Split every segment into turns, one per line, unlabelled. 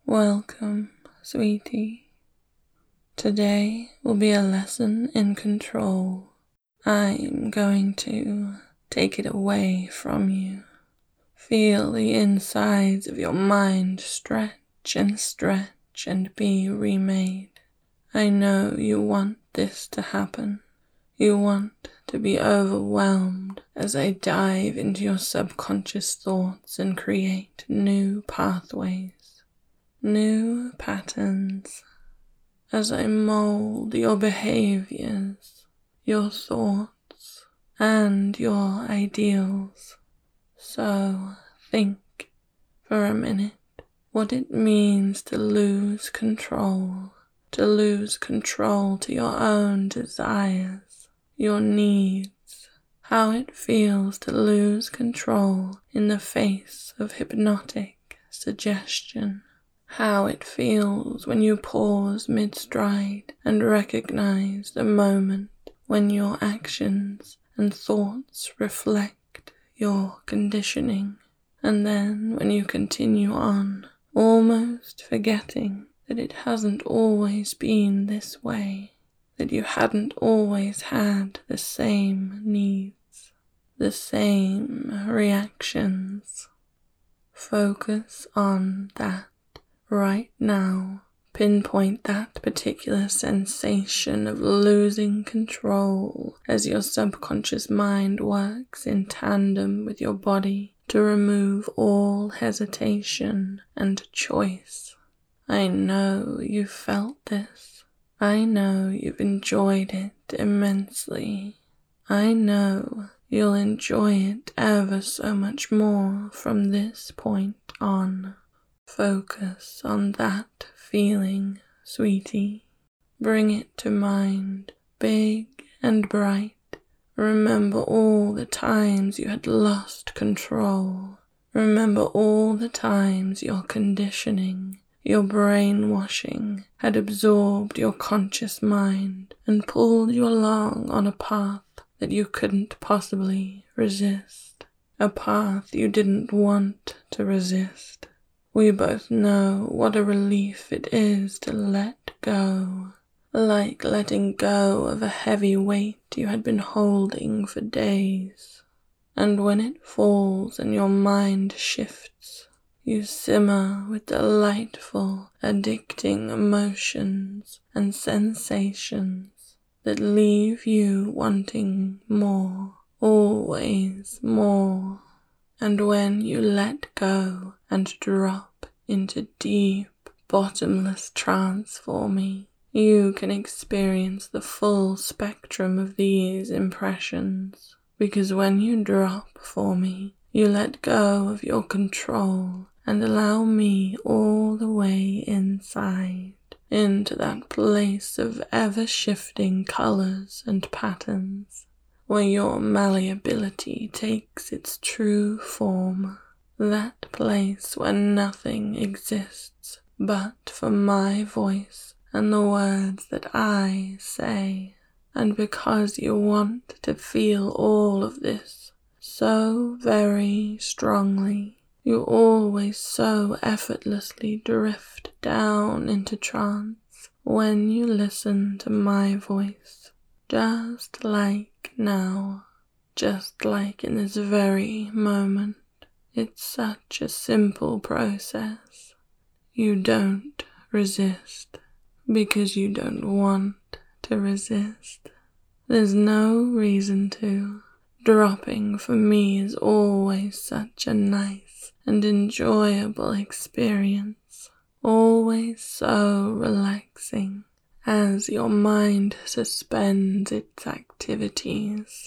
Welcome, sweetie. Today will be a lesson in control. I'm going to take it away from you. Feel the insides of your mind stretch and be remade. I know you want this to happen. You want to be overwhelmed as I dive into your subconscious thoughts and create new pathways, new patterns, as I mold your behaviors, your thoughts, and your ideals. So think for a minute what it means to lose control to your own desires, your needs, how it feels to lose control in the face of hypnotic suggestion, how it feels when you pause mid-stride and recognize the moment when your actions and thoughts reflect your conditioning, and then when you continue on, almost forgetting that it hasn't always been this way, that you hadn't always had the same needs, the same reactions. Focus on that right now. Pinpoint that particular sensation of losing control as your subconscious mind works in tandem with your body to remove all hesitation and choice. I know you've felt this. I know you've enjoyed it immensely. I know you'll enjoy it ever so much more from this point on. Focus on that feeling, sweetie. Bring it to mind, big and bright. Remember all the times you had lost control. Remember all the times your conditioning, your brainwashing had absorbed your conscious mind and pulled you along on a path that you couldn't possibly resist, a path you didn't want to resist. We both know what a relief it is to let go, like letting go of a heavy weight you had been holding for days. And when it falls and your mind shifts, you simmer with delightful, addicting emotions and sensations that leave you wanting more, always more. And when you let go and drop into deep, bottomless trance for me, you can experience the full spectrum of these impressions. Because when you drop for me, you let go of your control and allow me all the way inside, into that place of ever-shifting colors and patterns, where your malleability takes its true form, that place where nothing exists but for my voice and the words that I say. And because you want to feel all of this so very strongly, you always so effortlessly drift down into trance when you listen to my voice, just like now, just like in this very moment. It's such a simple process. You don't resist because you don't want to resist. There's no reason to. Dropping for me is always such a nice and enjoyable experience, always so relaxing as your mind suspends its activities,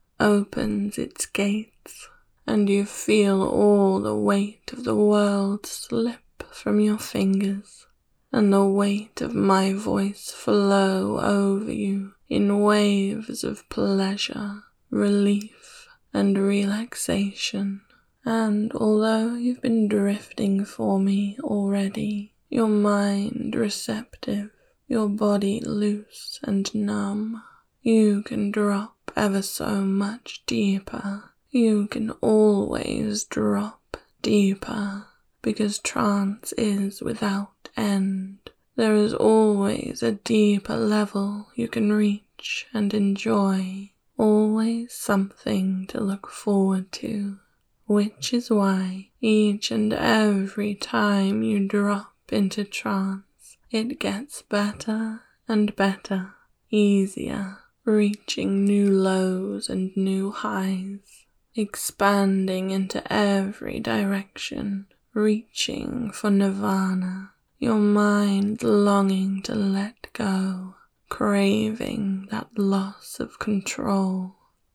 opens its gates, and you feel all the weight of the world slip from your fingers, and the weight of my voice flow over you in waves of pleasure, relief, and relaxation. And although you've been drifting for me already, your mind receptive, your body loose and numb, you can drop ever so much deeper. You can always drop deeper, because trance is without end. There is always a deeper level you can reach and enjoy, always something to look forward to, which is why each and every time you drop into trance, it gets better and better, easier, reaching new lows and new highs, expanding into every direction, reaching for nirvana, your mind longing to let go, craving that loss of control,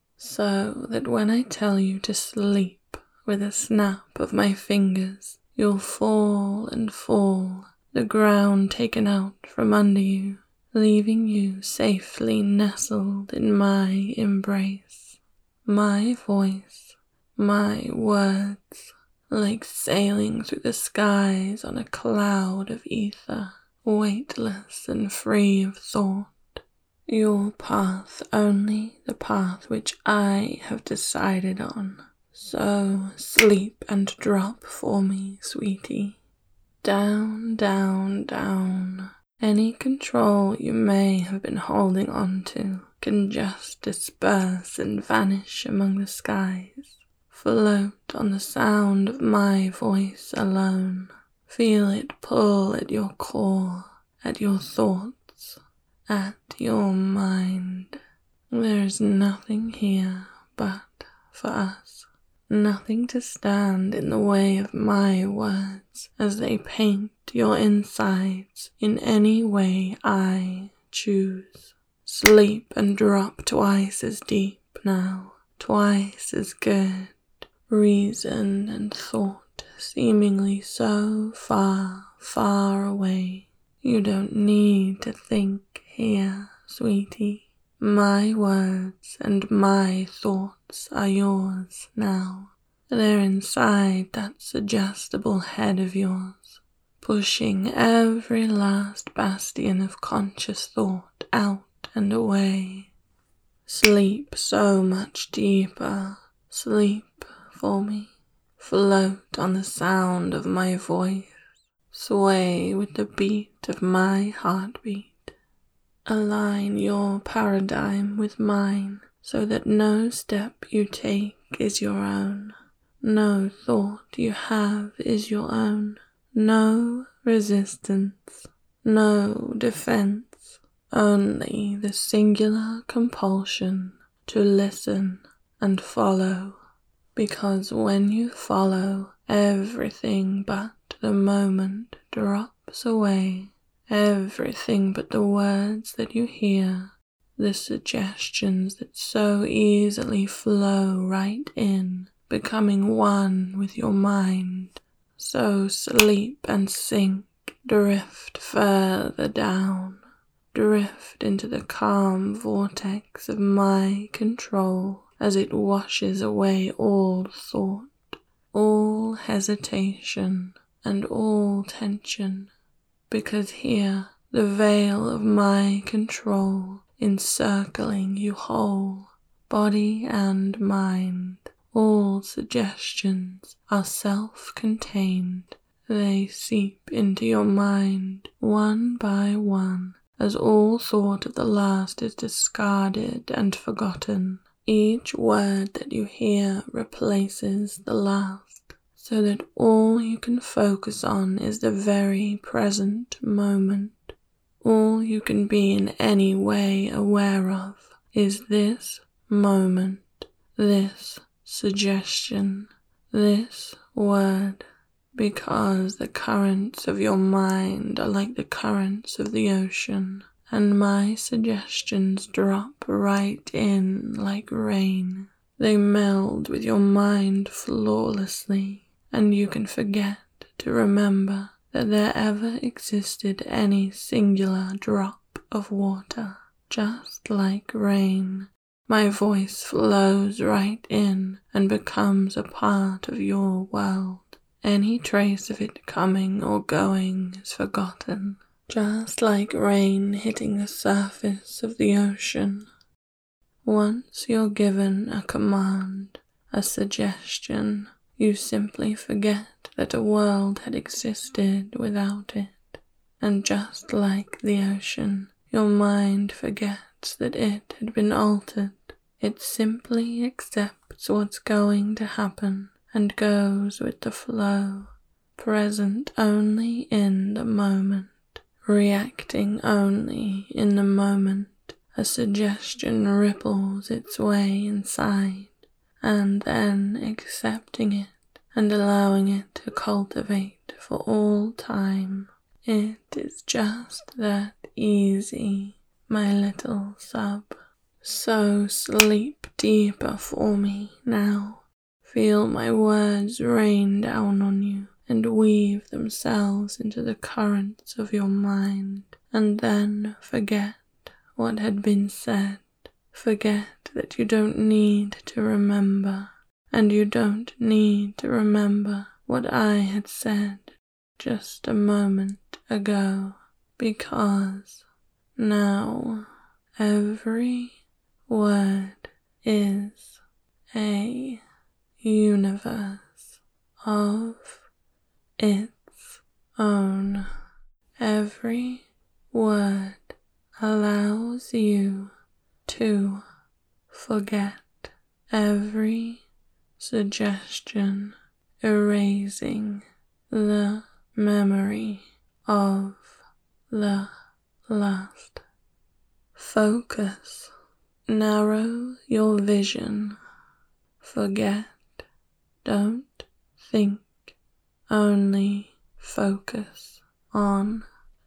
so that when I tell you to sleep with a snap of my fingers, you'll fall and fall, the ground taken out from under you, leaving you safely nestled in my embrace. My voice, my words, like sailing through the skies on a cloud of ether, weightless and free of thought. Your path only the path which I have decided on. So sleep and drop for me, sweetie. Down, down, down. Any control you may have been holding on to can just disperse and vanish among the skies. Float on the sound of my voice alone. Feel it pull at your core, at your thoughts, at your mind. There is nothing here but for us. Nothing to stand in the way of my words as they paint your insides in any way I choose. Sleep and drop twice as deep now, twice as good. Reason and thought seemingly so far, far away. You don't need to think here, sweetie. My words and my thoughts are yours now. They're inside that suggestible head of yours, pushing every last bastion of conscious thought out and away. Sleep so much deeper. Sleep for me. Float on the sound of my voice. Sway with the beat of my heartbeat. Align your paradigm with mine so that no step you take is your own. No thought you have is your own. No resistance, no defense, only the singular compulsion to listen and follow. Because when you follow, everything but the moment drops away. Everything but the words that you hear, the suggestions that so easily flow right in, becoming one with your mind. So sleep and sink, drift further down, drift into the calm vortex of my control as it washes away all thought, all hesitation, and all tension. Because here, the veil of my control encircling you whole, body and mind, all suggestions are self-contained. They seep into your mind one by one, as all thought of the last is discarded and forgotten. Each word that you hear replaces the last, so that all you can focus on is the very present moment. All you can be in any way aware of is this moment, this suggestion, this word, because the currents of your mind are like the currents of the ocean, and my suggestions drop right in like rain. They meld with your mind flawlessly, and you can forget to remember that there ever existed any singular drop of water. Just like rain, my voice flows right in and becomes a part of your world. Any trace of it coming or going is forgotten, just like rain hitting the surface of the ocean. Once you're given a command, a suggestion, you simply forget that a world had existed without it. And just like the ocean, your mind forgets that it had been altered. It simply accepts what's going to happen and goes with the flow, present only in the moment, reacting only in the moment. A suggestion ripples its way inside, and then accepting it and allowing it to cultivate for all time. It is just that easy, my little sub. So sleep deeper for me now. Feel my words rain down on you and weave themselves into the currents of your mind, and then forget what had been said. Forget that you don't need to remember, and you don't need to remember what I had said just a moment ago, because now every word is a universe of its own. Every word allows you to forget. Every suggestion erasing the memory of the last. Focus. Narrow your vision. Forget. Don't think. Only focus on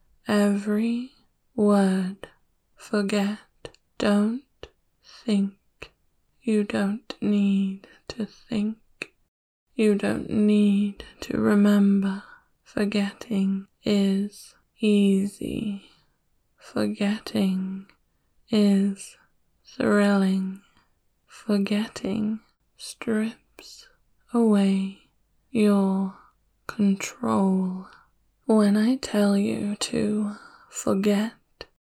every word. Forget. Don't think. You don't need to think. You don't need to remember. Forgetting is easy. Forgetting is thrilling. Forgetting strips away your control. When I tell you to forget,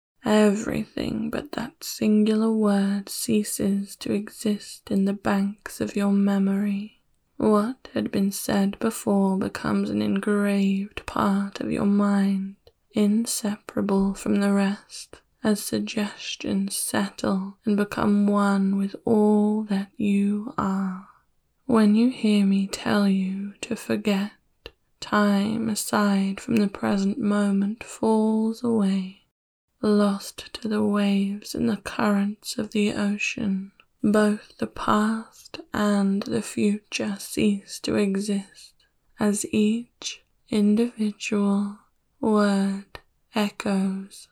everything but that singular word ceases to exist in the banks of your memory. What had been said before becomes an engraved part of your mind, inseparable from the rest, as suggestions settle and become one with all that you are. When you hear me tell you to forget, time aside from the present moment falls away, lost to the waves and the currents of the ocean. Both the past and the future cease to exist, as each individual word echoes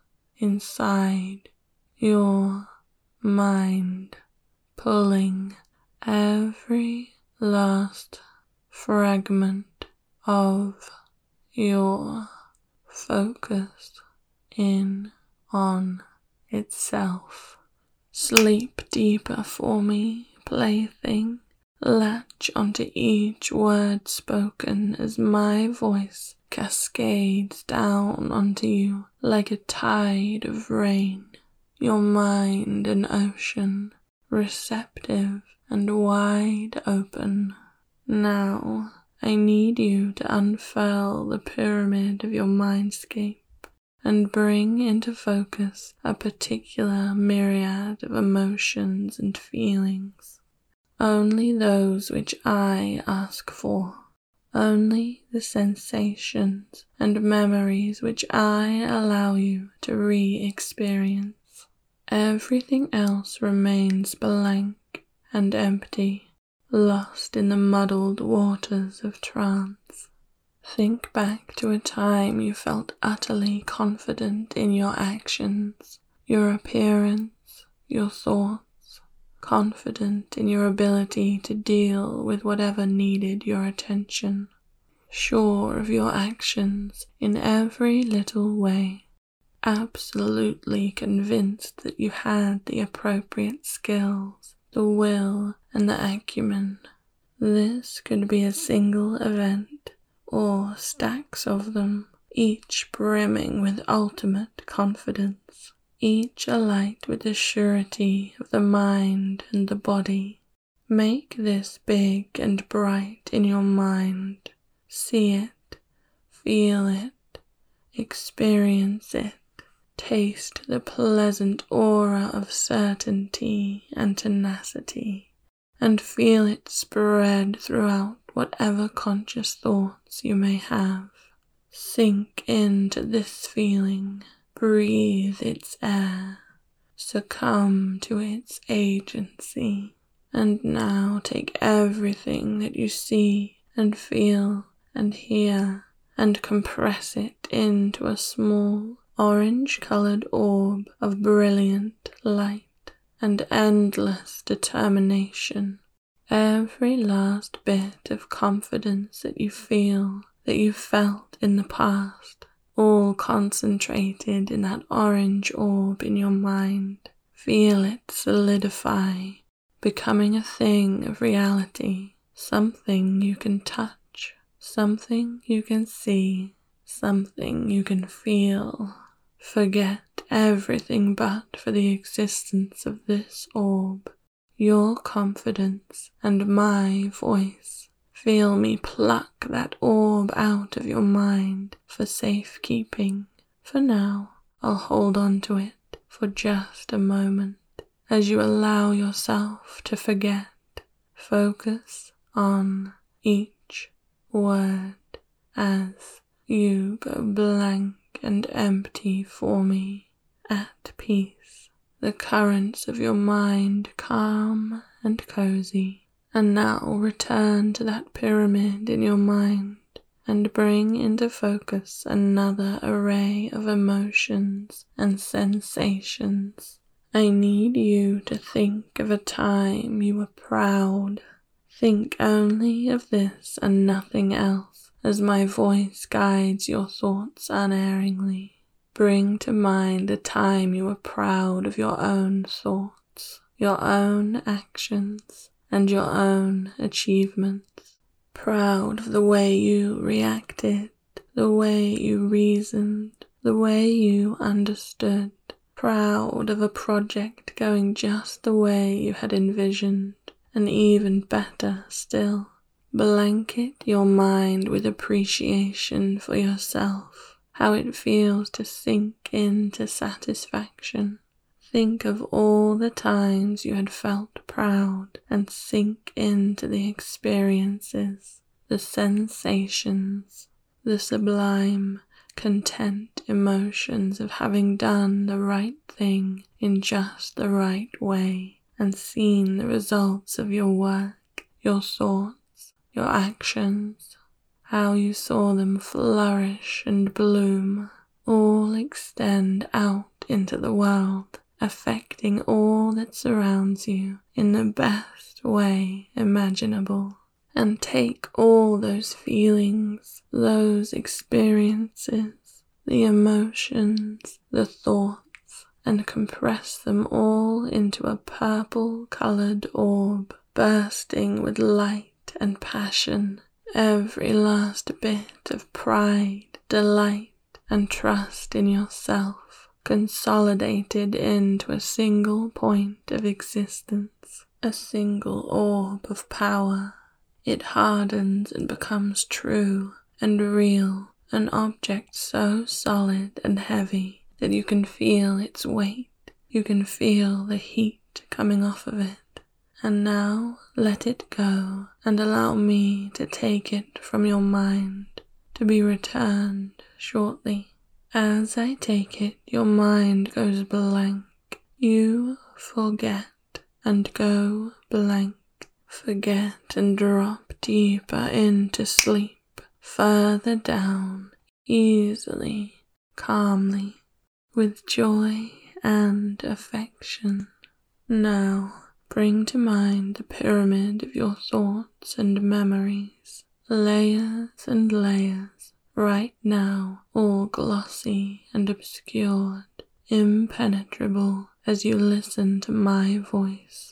inside your mind, pulling every last fragment of your focus in on itself. Sleep deeper for me, plaything. Latch onto each word spoken as my voice cascades down onto you like a tide of rain. Your mind an ocean, receptive and wide open. Now I need you to unfurl the pyramid of your mindscape and bring into focus a particular myriad of emotions and feelings. Only those which I ask for. Only the sensations and memories which I allow you to re-experience. Everything else remains blank and empty, lost in the muddled waters of trance. Think back to a time you felt utterly confident in your actions, your appearance, your thoughts, confident in your ability to deal with whatever needed your attention, sure of your actions in every little way, absolutely convinced that you had the appropriate skills, the will, and the acumen. This could be a single event, or stacks of them, each brimming with ultimate confidence, each alight with the surety of the mind and the body. Make this big and bright in your mind. See it, feel it, experience it. Taste the pleasant aura of certainty and tenacity, and feel it spread throughout whatever conscious thoughts you may have. Sink into this feeling, breathe its air, succumb to its agency, and now take everything that you see and feel and hear and compress it into a small orange-colored orb of brilliant light and endless determination. Every last bit of confidence that you feel, that you felt in the past, all concentrated in that orange orb in your mind. Feel it solidify, becoming a thing of reality, something you can touch, something you can see, something you can feel. Forget everything but for the existence of this orb, your confidence, and my voice. Feel me pluck that orb out of your mind for safekeeping. For now, I'll hold on to it for just a moment as you allow yourself to forget. Focus on each word as you go blank and empty for me, at peace, the currents of your mind calm and cozy. And now return to that pyramid in your mind and bring into focus another array of emotions and sensations. I need you to think of a time you were proud. Think only of this and nothing else as my voice guides your thoughts unerringly. Bring to mind a time you were proud of your own thoughts, your own actions, and your own achievements. Proud of the way you reacted, the way you reasoned, the way you understood. Proud of a project going just the way you had envisioned, and even better still. Blanket your mind with appreciation for yourself, how it feels to sink into satisfaction. Think of all the times you had felt proud and sink into the experiences, the sensations, the sublime, content emotions of having done the right thing in just the right way and seen the results of your work, your thoughts, your actions, how you saw them flourish and bloom, all extend out into the world, affecting all that surrounds you in the best way imaginable. And take all those feelings, those experiences, the emotions, the thoughts, and compress them all into a purple-colored orb, bursting with light and passion, every last bit of pride, delight, and trust in yourself, consolidated into a single point of existence, a single orb of power. It hardens and becomes true and real, an object so solid and heavy that you can feel its weight, you can feel the heat coming off of it. And now let it go and allow me to take it from your mind, to be returned shortly. As I take it, your mind goes blank. You forget and go blank. Forget and drop deeper into sleep, further down, easily, calmly, with joy and affection. Now, bring to mind the pyramid of your thoughts and memories, layers and layers, right now all glossy and obscured, impenetrable as you listen to my voice.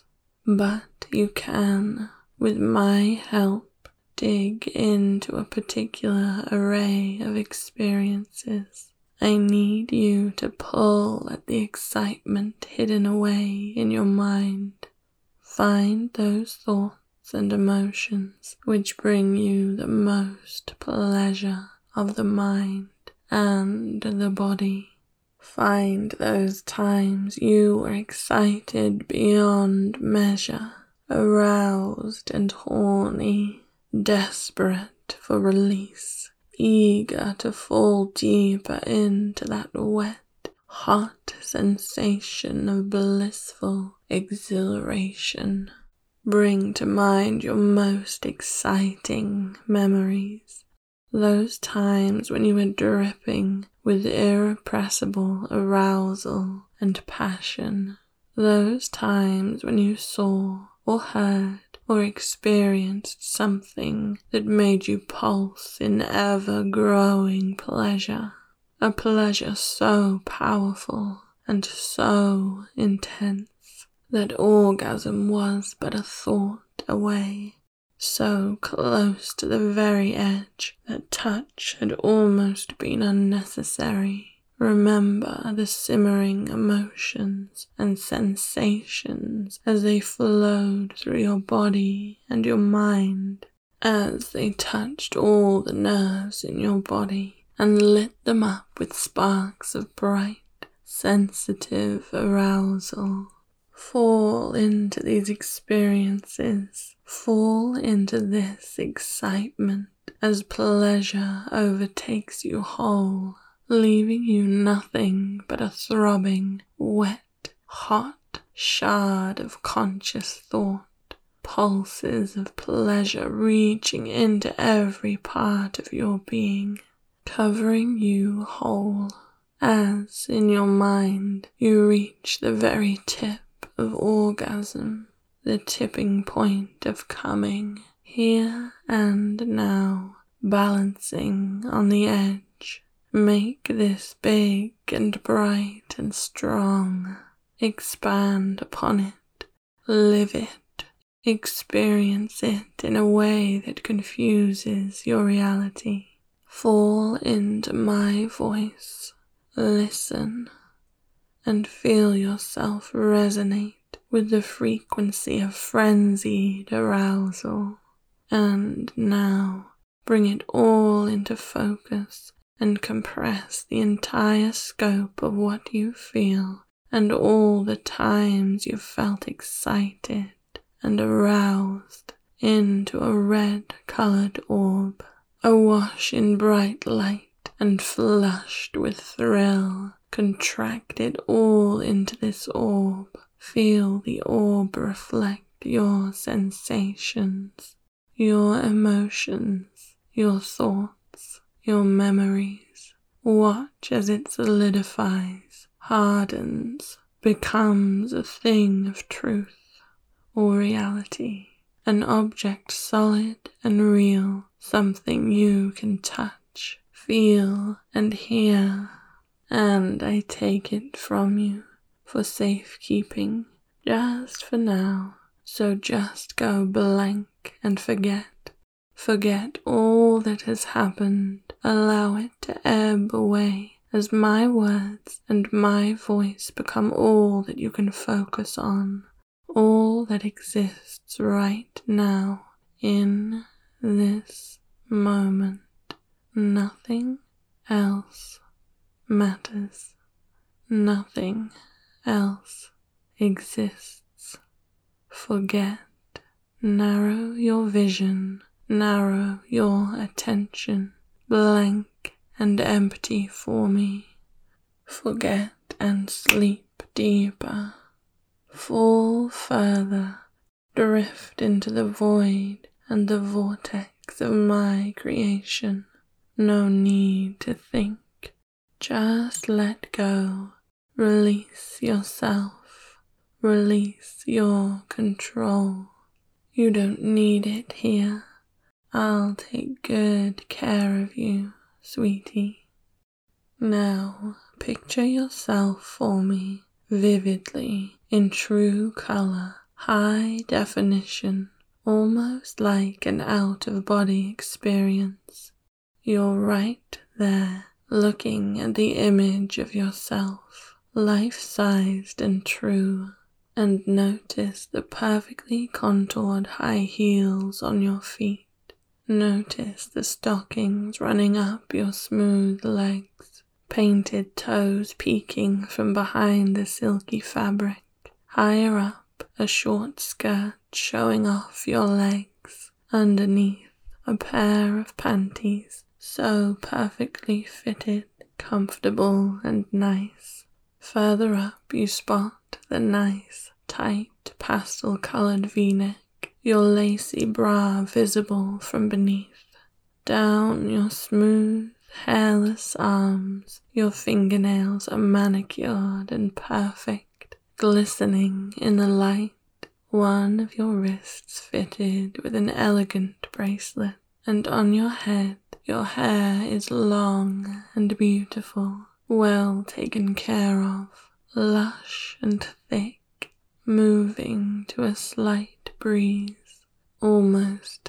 But you can, with my help, dig into a particular array of experiences. I need you to pull at the excitement hidden away in your mind. Find those thoughts, and emotions which bring you the most pleasure of the mind and the body. Find those times you were excited beyond measure, aroused and horny, desperate for release, eager to fall deeper into that wet, hot sensation of blissful exhilaration. Bring to mind your most exciting memories, those times when you were dripping with irrepressible arousal and passion, those times when you saw or heard or experienced something that made you pulse in ever-growing pleasure, a pleasure so powerful and so intense that orgasm was but a thought away, so close to the very edge that touch had almost been unnecessary. Remember the simmering emotions and sensations as they flowed through your body and your mind, as they touched all the nerves in your body and lit them up with sparks of bright, sensitive arousal. Fall into these experiences, fall into this excitement as pleasure overtakes you whole, leaving you nothing but a throbbing, wet, hot shard of conscious thought, pulses of pleasure reaching into every part of your being, covering you whole, as in your mind you reach the very tip of orgasm, the tipping point of coming, here and now, balancing on the edge. Make this big and bright and strong. Expand upon it, live it, experience it in a way that confuses your reality. Fall into my voice, listen, and feel yourself resonate with the frequency of frenzied arousal. And now bring it all into focus and compress the entire scope of what you feel and all the times you felt excited and aroused into a red-colored orb, awash in bright light and flushed with thrill. Contract it all into this orb. Feel the orb reflect your sensations, your emotions, your thoughts, your memories. Watch as it solidifies, hardens, becomes a thing of truth or reality, an object solid and real, something you can touch, feel, and hear. And I take it from you for safekeeping, just for now. So just go blank and forget. Forget all that has happened. Allow it to ebb away as my words and my voice become all that you can focus on, all that exists right now in this moment. Nothing else matters. Nothing else exists. Forget. Narrow your vision. Narrow your attention. Blank and empty for me. Forget and sleep deeper. Fall further. Drift into the void and the vortex of my creation. No need to think. Just let go. Release yourself. Release your control. You don't need it here. I'll take good care of you, sweetie. Now, picture yourself for me, vividly, in true color, high definition, almost like an out-of-body experience. You're right there, looking at the image of yourself, life-sized and true, and notice the perfectly contoured high heels on your feet. Notice the stockings running up your smooth legs, painted toes peeking from behind the silky fabric. Higher up, a short skirt showing off your legs. Underneath, a pair of panties so perfectly fitted, comfortable and nice. Further up, you spot the nice, tight, pastel-colored V-neck, your lacy bra visible from beneath. Down your smooth, hairless arms, your fingernails are manicured and perfect, glistening in the light. One of your wrists fitted with an elegant bracelet, and on your head, your hair is long and beautiful, well taken care of, lush and thick, moving to a slight breeze, almost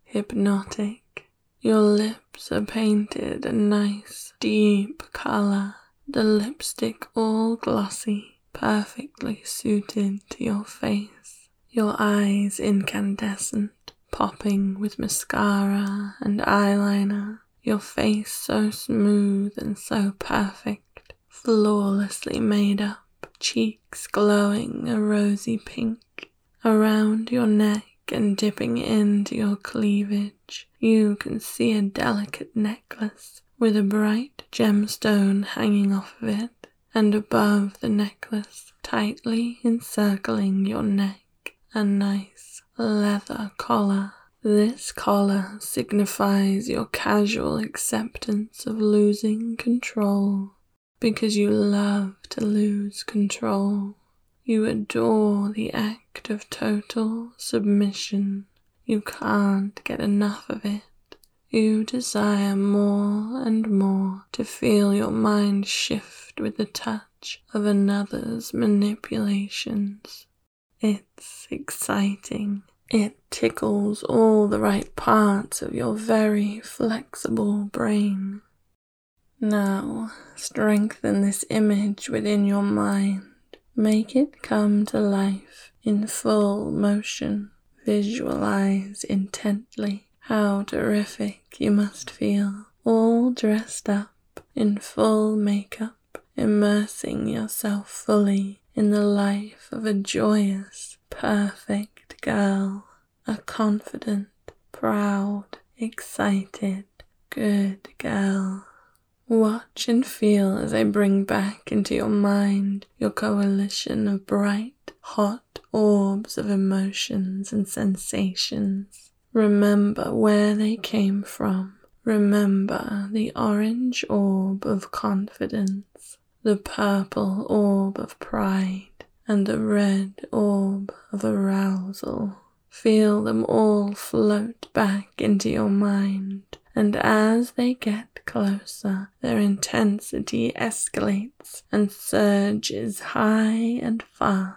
hypnotic. Your lips are painted a nice, deep color, the lipstick all glossy, perfectly suited to your face. Your eyes incandescent, popping with mascara and eyeliner, your face so smooth and so perfect, flawlessly made up, cheeks glowing a rosy pink. Around your neck and dipping into your cleavage, you can see a delicate necklace with a bright gemstone hanging off of it, and above the necklace, tightly encircling your neck, a nice leather collar. This collar signifies your casual acceptance of losing control, because you love to lose control. You adore the act of total submission. You can't get enough of it. You desire more and more to feel your mind shift with the touch of another's manipulations. It's exciting. It tickles all the right parts of your very flexible brain. Now, strengthen this image within your mind. Make it come to life in full motion. Visualize intently how terrific you must feel, all dressed up in full makeup, immersing yourself fully in the life of a joyous, perfect girl, a confident, proud, excited, good girl. Watch and feel as I bring back into your mind your coalition of bright, hot orbs of emotions and sensations. Remember where they came from. Remember the orange orb of confidence, the purple orb of pride, and the red orb of arousal. Feel them all float back into your mind, and as they get closer, their intensity escalates and surges high and fast.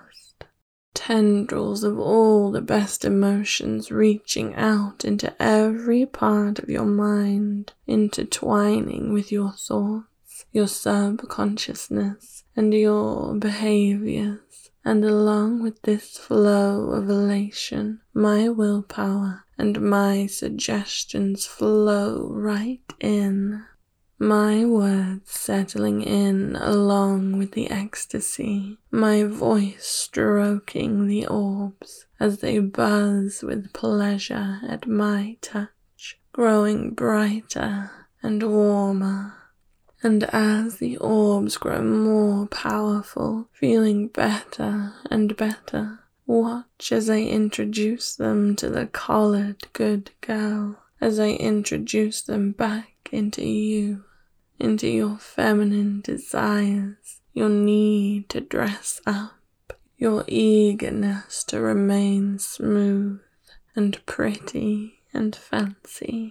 Tendrils of all the best emotions reaching out into every part of your mind, intertwining with your thoughts, your subconsciousness, and your behaviors. And along with this flow of elation, my willpower and my suggestions flow right in. My words settling in along with the ecstasy, my voice stroking the orbs as they buzz with pleasure at my touch, growing brighter and warmer. And as the orbs grow more powerful, feeling better and better, watch as I introduce them to the collared good girl, as I introduce them back into you, into your feminine desires, your need to dress up, your eagerness to remain smooth and pretty and fancy,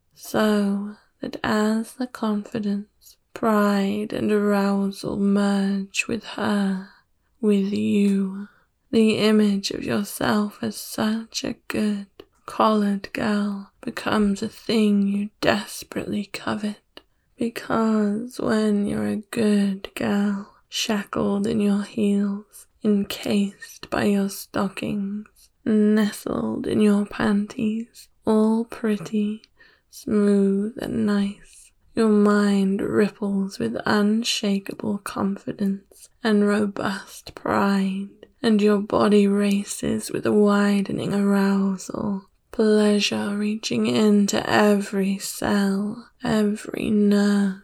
so that as the confidence, pride and arousal merge with her, with you, the image of yourself as such a good, collared girl becomes a thing you desperately covet. Because when you're a good girl, shackled in your heels, encased by your stockings, nestled in your panties, all pretty, smooth and nice. Your mind ripples with unshakable confidence and robust pride, and your body races with a widening arousal, pleasure reaching into every cell, every nerve,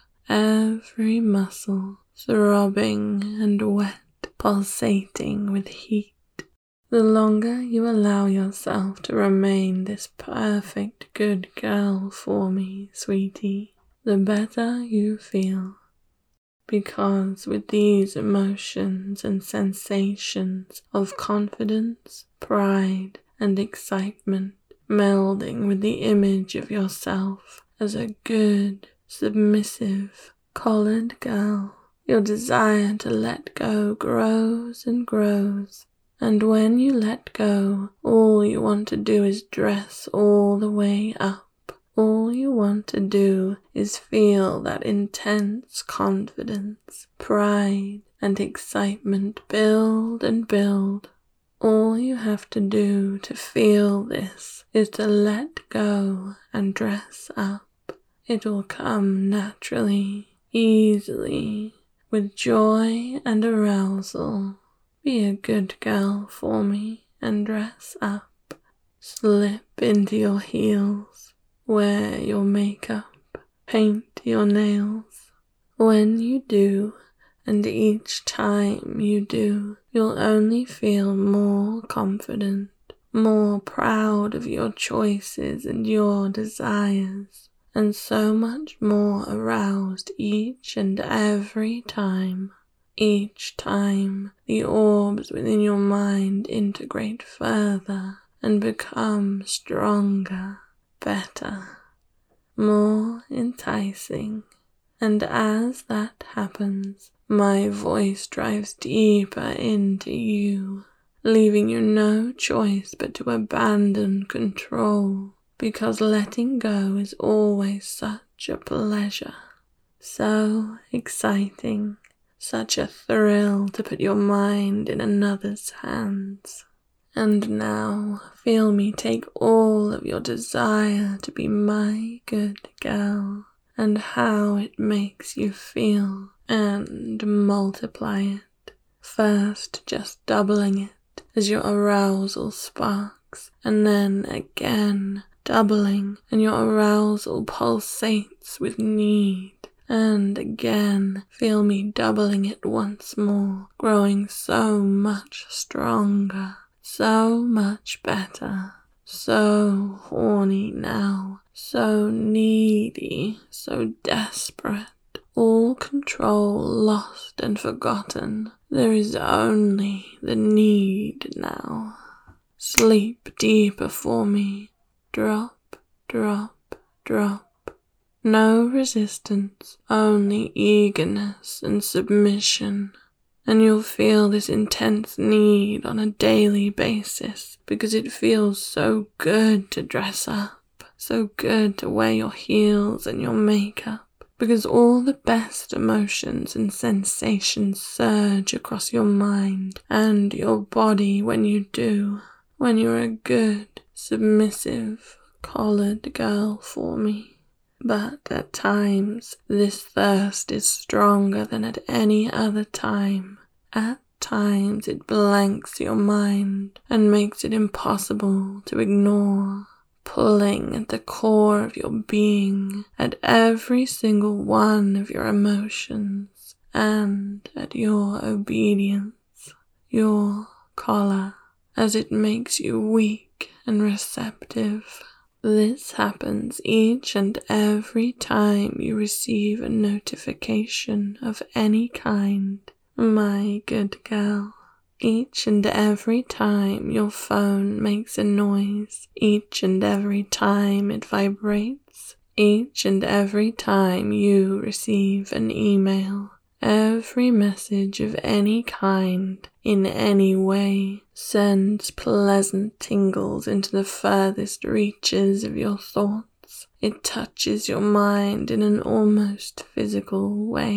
every muscle, throbbing and wet, pulsating with heat. The longer you allow yourself to remain this perfect good girl for me, sweetie, the better you feel. Because with these emotions and sensations of confidence, pride, and excitement, melding with the image of yourself as a good, submissive, collared girl, your desire to let go grows and grows. And when you let go, all you want to do is dress all the way up. All you want to do is feel that intense confidence, pride, and excitement build and build. All you have to do to feel this is to let go and dress up. It will come naturally, easily, with joy and arousal. Be a good girl for me and dress up. Slip into your heels. Wear your makeup, paint your nails. When you do, and each time you do, you'll only feel more confident, more proud of your choices and your desires, and so much more aroused each and every time. Each time the orbs within your mind integrate further and become stronger, better, more enticing, and as that happens, my voice drives deeper into you, leaving you no choice but to abandon control, because letting go is always such a pleasure, so exciting, such a thrill to put your mind in another's hands. And now, feel me take all of your desire to be my good girl, and how it makes you feel, and multiply it. First, just doubling it as your arousal sparks, and then again doubling, and your arousal pulsates with need. And again, feel me doubling it once more, growing so much stronger. So much better, so horny now, so needy, so desperate, all control lost and forgotten. There is only the need now. Sleep deeper for me, drop, drop, drop. No resistance, only eagerness and submission. And you'll feel this intense need on a daily basis because it feels so good to dress up, so good to wear your heels and your makeup, because all the best emotions and sensations surge across your mind and your body when you do, when you're a good, submissive, collared girl for me. But at times, this thirst is stronger than at any other time. At times, it blanks your mind and makes it impossible to ignore, pulling at the core of your being, at every single one of your emotions, and at your obedience, your collar, as it makes you weak and receptive. This happens each and every time you receive a notification of any kind, my good girl. Each and every time your phone makes a noise, each and every time it vibrates, each and every time you receive an email, every message of any kind, in any way, sends pleasant tingles into the furthest reaches of your thoughts. It touches your mind in an almost physical way,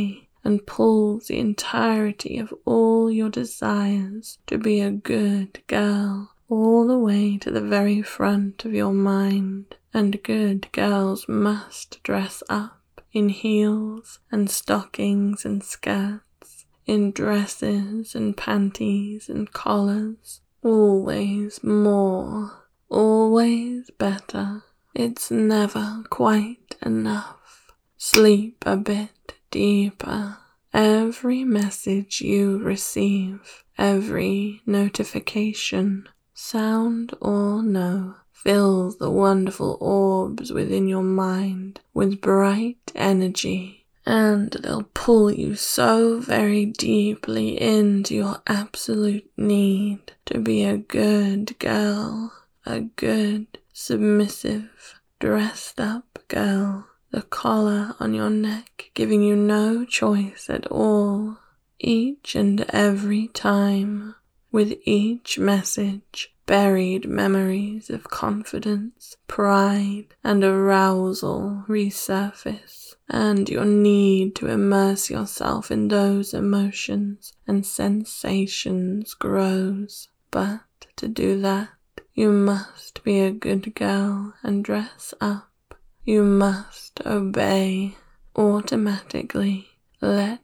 and pulls the entirety of all your desires to be a good girl all the way to the very front of your mind. And good girls must dress up in heels and stockings and skirts, in dresses and panties and collars. Always more, always better. It's never quite enough. Sleep a bit deeper. Every message you receive, every notification, sound or no, fills the wonderful orbs within your mind with bright energy, and they'll pull you so very deeply into your absolute need to be a good girl, a good, submissive, dressed up girl, the collar on your neck giving you no choice at all. Each and every time, with each message, buried memories of confidence, pride, and arousal resurface, and your need to immerse yourself in those emotions and sensations grows. But to do that, you must be a good girl and dress up. You must obey automatically. Let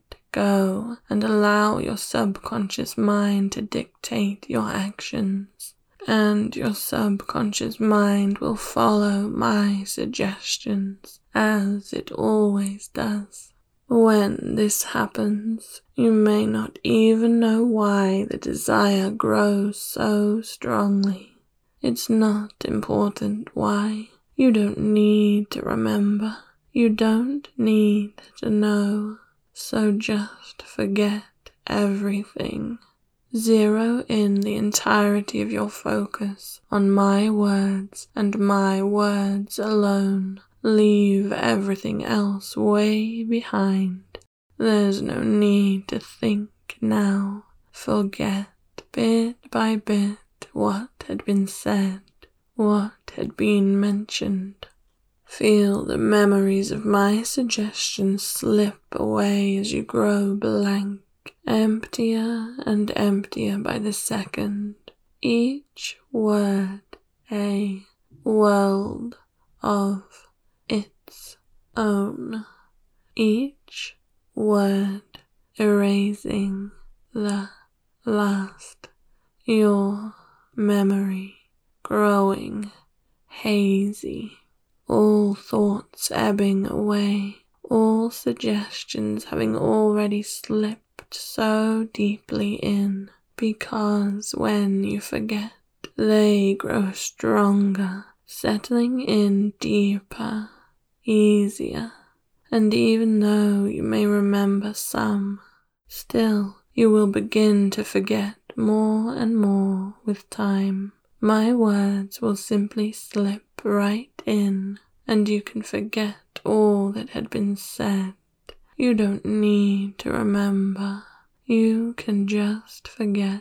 go and allow your subconscious mind to dictate your actions, and your subconscious mind will follow my suggestions as it always does. When this happens, you may not even know why the desire grows so strongly. It's not important why. You don't need to remember. You don't need to know. So just forget everything. Zero in the entirety of your focus on my words and my words alone. Leave everything else way behind. There's no need to think now. Forget bit by bit what had been said, what had been mentioned. Feel the memories of my suggestions slip away as you grow blank, emptier and emptier by the second. Each word a world of its own. Each word erasing the last. Your memory growing hazy. All thoughts ebbing away, all suggestions having already slipped so deeply in, because when you forget, they grow stronger, settling in deeper, easier, and even though you may remember some, still you will begin to forget more and more with time. My words will simply slip right in, and you can forget all that had been said. You don't need to remember. You can just forget.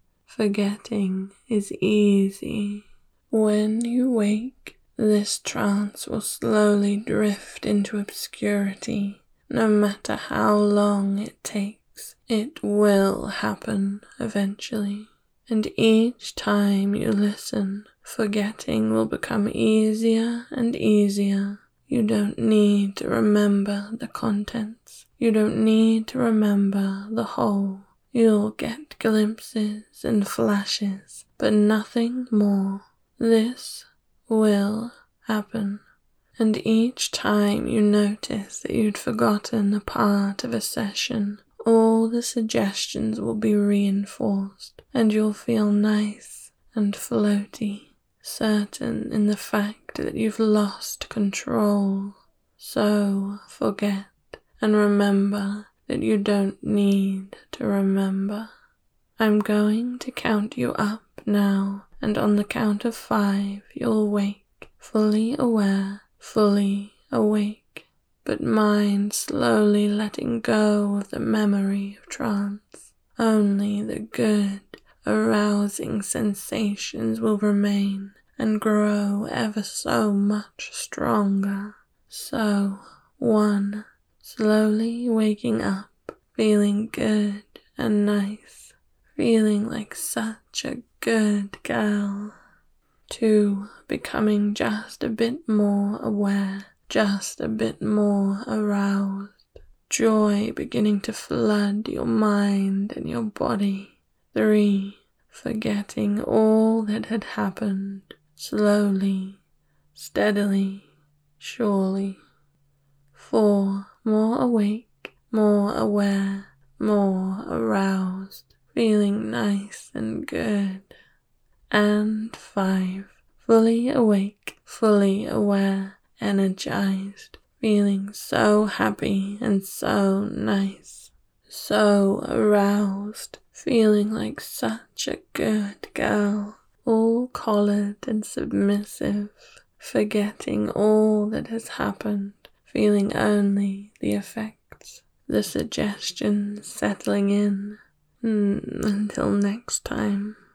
Forgetting is easy. When you wake, this trance will slowly drift into obscurity. No matter how long it takes, it will happen eventually. And each time you listen, forgetting will become easier and easier. You don't need to remember the contents. You don't need to remember the whole. You'll get glimpses and flashes, but nothing more. This will happen. And each time you notice that you'd forgotten a part of a session, all the suggestions will be reinforced, and you'll feel nice and floaty, certain in the fact that you've lost control. So forget and remember that you don't need to remember. I'm going to count you up now, and on the count of 5 you'll wake, fully aware, fully awake. But mind slowly letting go of the memory of trance. Only the good, arousing sensations will remain and grow ever so much stronger. So, 1, slowly waking up, feeling good and nice, feeling like such a good girl. 2, becoming just a bit more aware, just a bit more aroused. Joy beginning to flood your mind and your body. 3, forgetting all that had happened, slowly, steadily, surely. 4, more awake, more aware, more aroused, feeling nice and good. And 5, fully awake, fully aware, energized, feeling so happy and so nice, so aroused, feeling like such a good girl, all collared and submissive, forgetting all that has happened, feeling only the effects, the suggestions settling in. Until next time.